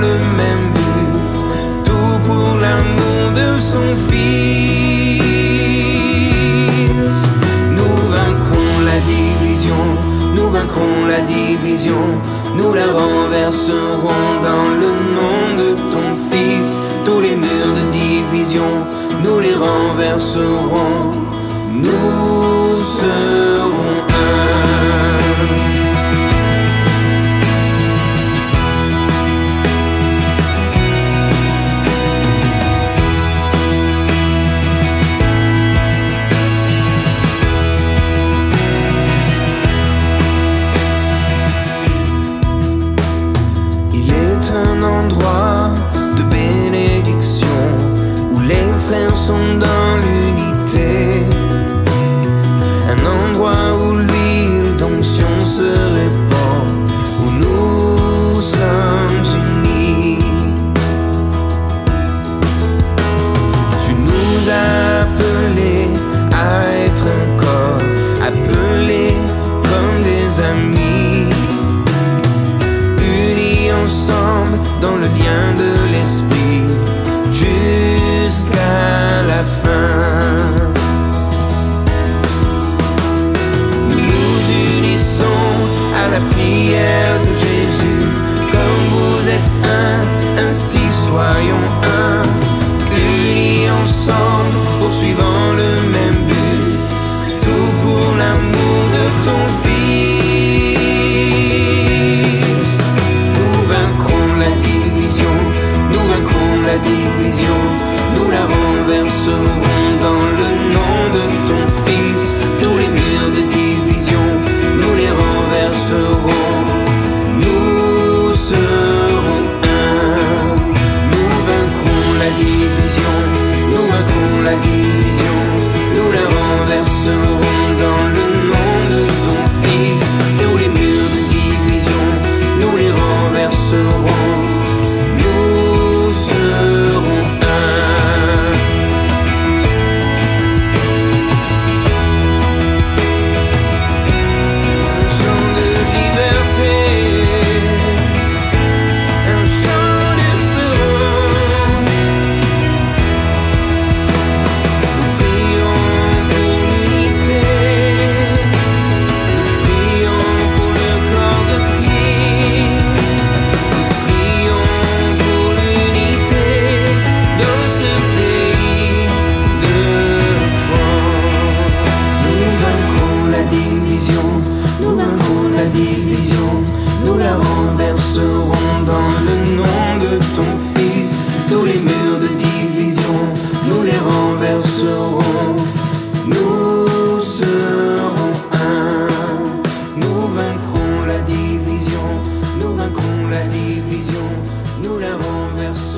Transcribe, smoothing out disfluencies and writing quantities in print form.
le même but, tout pour l'amour de son Fils. Nous vaincrons la division, nous vaincrons la division, nous la renverserons dans le nom de ton Fils. Tous les murs de division, nous les renverserons, nous serons un. Un endroit de bénédiction où les frères sont dans l'unité, un endroit où l'huile d'onction se répand, où nous sommes unis. Tu nous as appelés à être un corps, appelés comme des amis, ensemble dans le lien de l'esprit jusqu'à la fin. Nous nous unissons à la prière de Jésus, comme vous êtes un, ainsi soyons un, unis ensemble, poursuivant le même but, tout pour l'amour de ton Fils. Nous vaincrons la division, nous la renverserons dans le nom de ton Fils. Tous les murs de division, nous les renverserons, nous serons un. Nous vaincrons la division, nous vaincrons la division, nous la renverserons dans le nom de ton Fils. Tous les murs de division, nous les renverserons. Nous la renverserons dans le nom de ton Fils. Tous les murs de division, nous les renverserons, nous serons un. Nous vaincrons la division, nous vaincrons la division, nous la renverserons.